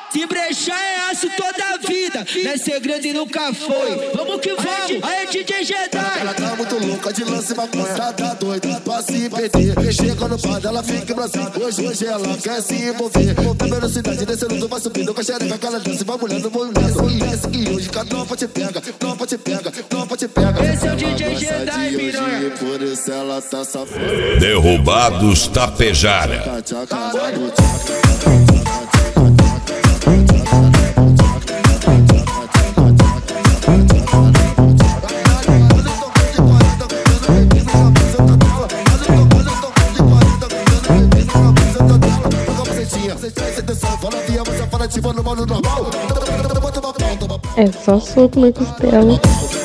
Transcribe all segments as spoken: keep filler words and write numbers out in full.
Se brechar é aço toda a vida, não é segredo e nunca foi. Vamos que vamos, aí D J Jedi. Ela tá muito louca de lance maconha, tá, tá doida pra se perder. Chega no bar dela, fica embraçada. Hoje, hoje ela quer se envolver. Na velocidade descendo, tu vai subindo com a xereca, aquela dança, vai mulhando, vou nessa. Conhece que hoje cada tropa te pega, tropa te pega, tropa te pega. Esse é o D J Jedi, piranha. Por isso ela tá safada. Derrubados Tapejara. É só soco na costela.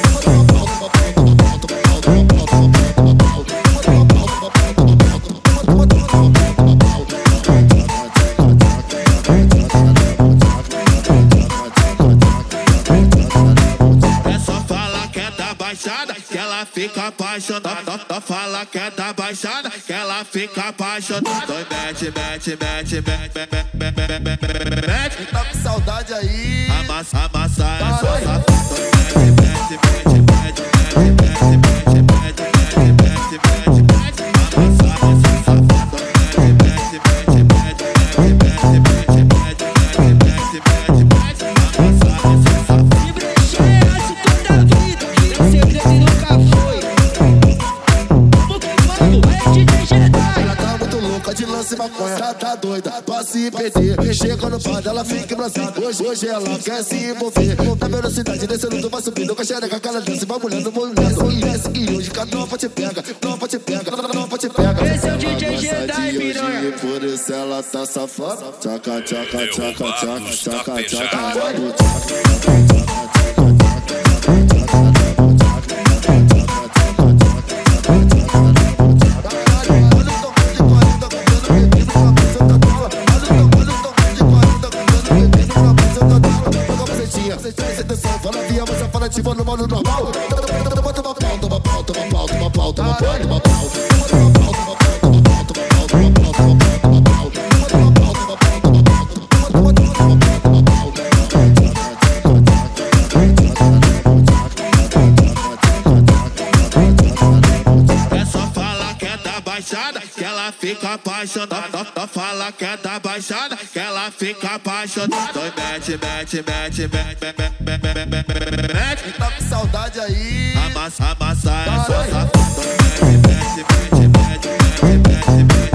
É só falar que é da baixada, que ela fica apaixonada. Só fala que é da baixada, que ela fica apaixonada. Então mete, mete, mete, mete, mete, mete, mete. Tá com saudade aí? Amassa, amassa, é só safado. Mete, mete, mete, mete, mete, mete, mete, mete, mete, mete, mete. Amassa, é só safado. Mete, mete, mete, mete, mete, mete, mete, mete, mete, mete, mete. Amassa, é só safado. Se brechar é aço toda a vida, não é segredo e nunca foi. Vamos que vamos, aí D J Jedi. Ela tá muito louca de lance maconha, tá, tá doida pra se perder. Chega no bar dela, fica embraçada. Hoje, hoje ela quer se envolver. Na velocidade descendo, tu vai subindo com a xereca, aquela dança, vai mulhando, vou nessa. Conhece que hoje cada tropa te pega, tropa te pega, tropa te pega. Esse é o D J Jedi, piranha. Por isso ela tá safada. Tchaca, tchaca, tchaca, tchaca, tchaca, tchaca. No modo normal, bota uma pau, toma pau, toma pau, toma pau, toma pau, toma pau. É só falar que é da baixada, que ela fica apaixonada. Só fala que é da baixada, que ela fica apaixonada. Então mete, mete, mete, mete, mete, mete, mete, mete. Tá com saudade aí? Amassa, amassa, é só safado. Mete, mete, mete, mete, mete, mete, mete.